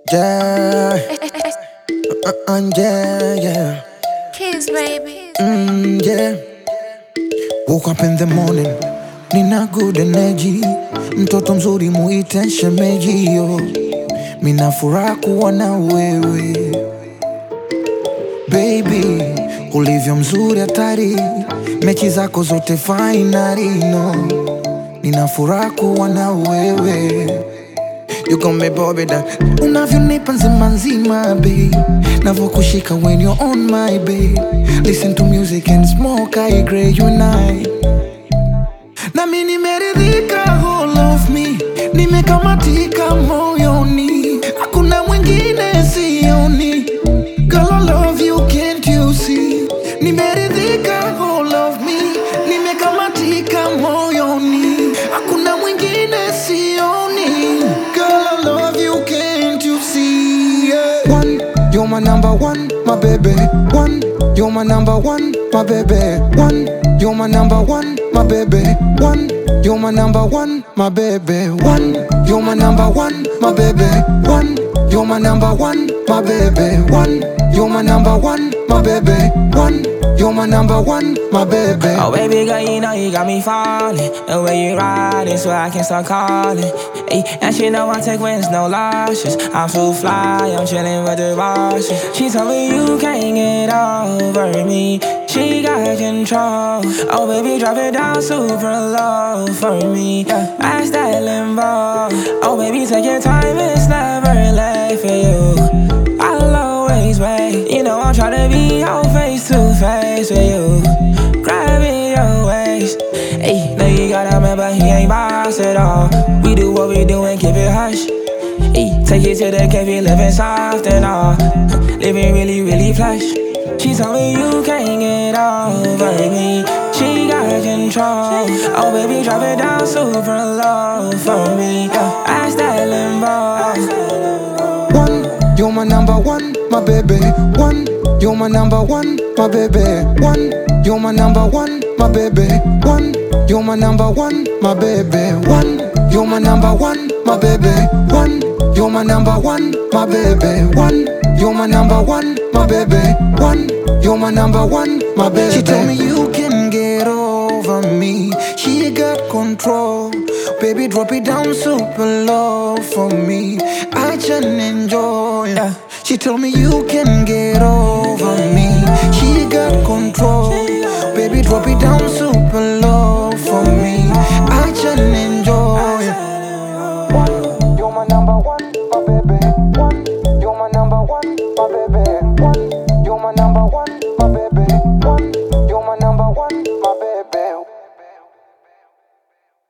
Yeah, yeah. Kiss, baby. Yeah. Woke up in the morning, nina good energy. Mtoto mzuri muite shemeji yo. Mina furaha kuwa na wewe baby, ulivyo mzuri hatari, mechi zako zote finali no. Nina furaha kuwa na wewe. You gon' me Bobby that unavyonipa nzima nzima babe, navyokushika when you're on my babe. Listen to music and smoke I agree you and I. Na mimi nimeridhika all of me, nimekamatika moyoni, hakuna mwingine sioni. Girl I love you can't you see, nimeridhika all of me, nimekamatika moyoni, hakuna mwingine sioni. Girl I love you can't you see, yeah. One, you're my number one, my baby. One, you're my number one, my baby. One, you're my number one, my baby. One, you're my number one, my baby. One, you're my number one, my baby. One, you're my number one, my baby. One, you're my number one, my baby. One, you're my number one, my baby. Oh baby girl, you know you got me falling. The way you riding, so I can't start calling. Ay, and she know I take wins, no losses. I'm so fly, I'm chilling with the bosses. She told me you can't get over me, she got control. Oh baby, drop it down super low for me, yeah. Ask that limbo. Oh baby, take your time, it's never late for you. I'll always wait. You know I'm tryna be your face to face with you. Grab in your waist. Ayy, know you gotta remember he ain't boss at all. We do what we do and keep it hush. Ayy, take it to the cafe, living soft and all. Living really, really plush. She told me you can't get over me, she got control. Oh baby, drop it down super low for me, yeah. Ask that limbo. One, you're my number one, my baby. One, you're my number one, my baby. One, you're my number one, my baby. One, you're my number one, my baby. One, you're my number one, my baby. One, you're my number one, my baby. One, you're my number one, my baby. One, you're my number one, my baby. She told me you can get over me, she got control. Baby, drop it down super low for me, I can enjoy, yeah. She told me you can get over me, she got control. Baby, drop it down super low for me, I can enjoy. One, you're my number one, my baby. One, you're my number one, my baby. One, you're my number one, my baby. One.